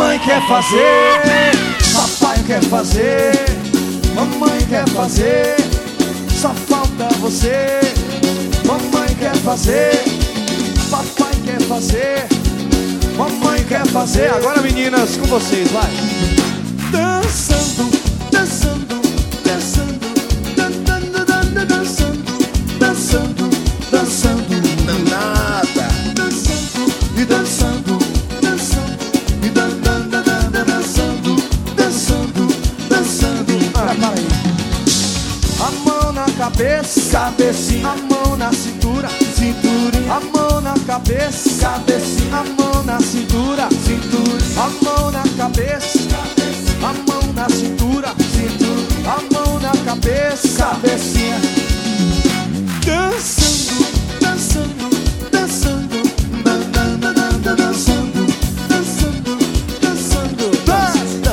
Mamãe quer fazer, papai quer fazer, mamãe quer fazer, só falta você. Mamãe quer fazer, papai quer fazer, mamãe quer fazer. Agora meninas, com vocês, vai. Dançando, dançando, dançando, dançando, dançando, dançando, dançando, danada, dançando e dançando, dançando e dançando, dançando, dançando. Para aí. A mão na cabeça, cabecinha. A mão na cintura, cinturinha. A mão na cabeça, cabecinha. A mão na cintura, cintura. A mão na cabeça, cabecinha. A mão na cintura, cintura. A mão na cabeça, cabecinha. Dançando, dançando, dançando, dançando, dançando, dançando, dançando, dançando,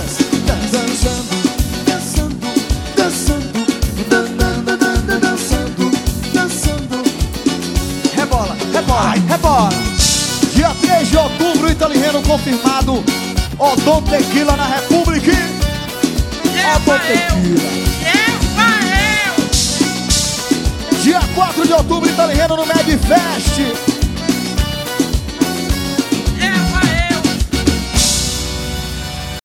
dançando, dançando, dançando. Rebola, rebola, rebola. Dia 3 de outubro, Italirreno confirmado. Odon Tequila na República. Odon Tequila. Dia 4 de outubro, Italirreno no Medfest.